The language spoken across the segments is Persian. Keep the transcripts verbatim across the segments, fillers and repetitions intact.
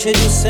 که دوست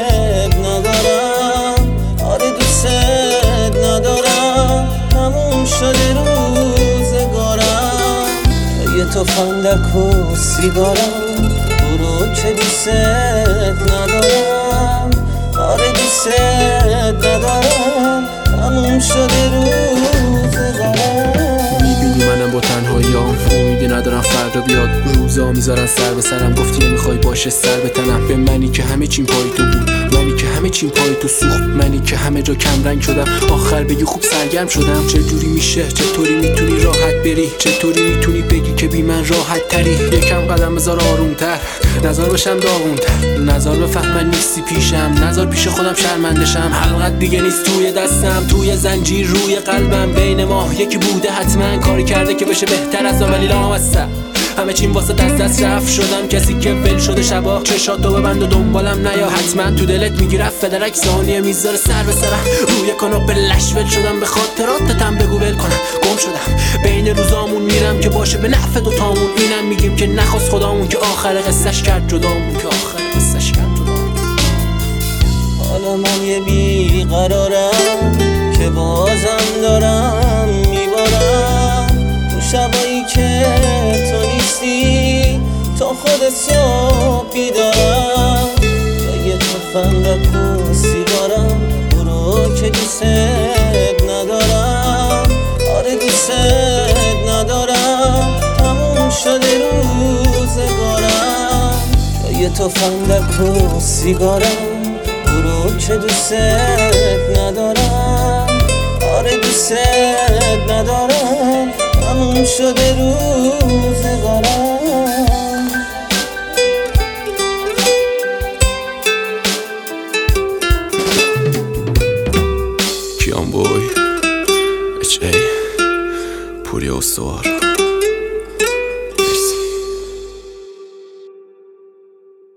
ندارم. آره دوست ندارم، تموم شده روزگارم. یه تفنگک و سیگارم، برو که دوست ندارم. آره دوست ندارم، تموم شده روزگارم. میبینی منم با تنهاییام، امیدی ندارم فردا بیاد. روزا میذارن سر به سرم، گفتی نمیخوای باشه سر بتنم. به منی که همه چیم پای تو بود، منی که همه چیم پای تو سوخت، منی که همه جا کم رنگ شدم. آخر بگی خوب سرگرم شدم. چطوری میشه، چطوری میتونی راحت بری، چطوری میتونی بگی که بی من راحت تری. یکم قدم بذار آرومتر، نظر بشم داغونتر، نظر بفهمن نیستی پیشم، نظر پیش خودم شرمندشم. حلقت دیگه نیست توی دستم، توی زنجیر روی قلبم. بین ما یکی بوده حتما، کاری کرده که بشه بهتر از ولی لامصب. همه چیم واسه دست دست رفت شدم، کسی که ول شده شبا. چشاتو ببند و دنبالم نیا، حتما تو دلت میگی رفت فدرک. ثانیه میذاره سر به سرم، روی کاناپه لش ول شدم. به خاطراتتم بگو ول کنم، گم شدم بین روزامون. میرم که باشه به نفع دوتامون، اینم میگیم که نخواست خدامون، که آخر قصهش کرد جدامون، که آخر قصهش کرد جدامون. حالا من یه بیقرارم که بازم دارم میبارم. تو شبایی که تو نیستی، تا خود صبح بیدارم. یا یه تفنگک و سیگارم، برو که دوست ندارم. آره دوست ندارم، تموم شده روزگارم. یا یه تفنگک و سیگارم، برو که دوست ندارم. آره دوست ندارم، تموم شده روزگارم. کیان بوی اچ ای پوری استوار.